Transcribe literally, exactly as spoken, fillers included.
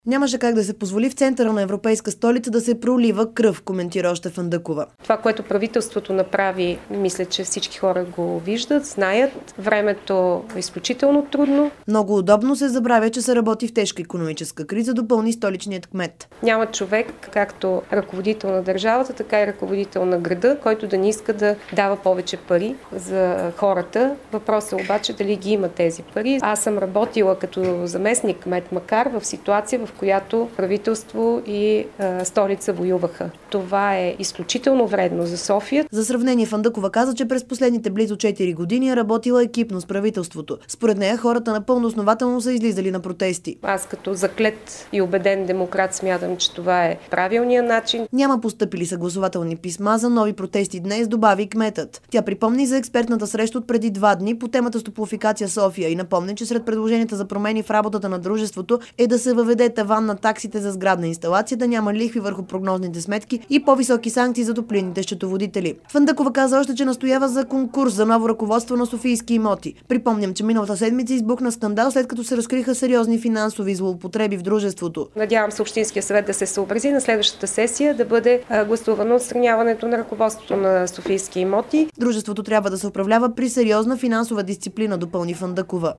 Нямаше как да се позволи в центъра на европейска столица да се пролива кръв, коментира още Фандъкова. Това, което правителството направи, мисля, че всички хора го виждат, знаят. Времето е изключително трудно. Много удобно се забравя, че се работи в тежка икономическа криза, допълни столичният кмет. Няма човек, както ръководител на държавата, така и ръководител на града, който да не иска да дава повече пари за хората. Въпросът е обаче дали ги има тези пари. Аз съм работила като заместник кмет, макар в ситуация, в в която правителство и а, столица воюваха. Това е изключително вредно за София. За сравнение, Фандъкова каза, че през последните близо четири години е работила екипно с правителството. Според нея хората напълно основателно са излизали на протести. Аз като заклет и убеден демократ смятам, че това е правилният начин. Няма постъпили съгласователни писма за нови протести днес, добави кметът. Тя припомни за експертната среща от преди два дни по темата с Топлофикация София и напомни, че сред предложенията за промени в работата на дружеството е да се въведе таван на таксите за сградна инсталация, да няма лихви върху прогнозните сметки и по-високи санкции за топлинните счетоводители. Фандъкова каза още, че настоява за конкурс за ново ръководство на Софийски имоти. Припомням, че миналата седмица избухна скандал, след като се разкриха сериозни финансови злоупотреби в дружеството. Надявам се Общинския съвет да се съобрази на следващата сесия да бъде гласувано отстраняването на ръководството на Софийски имоти. Дружеството трябва да се управлява при сериозна финансова дисциплина, допълни Фандъкова.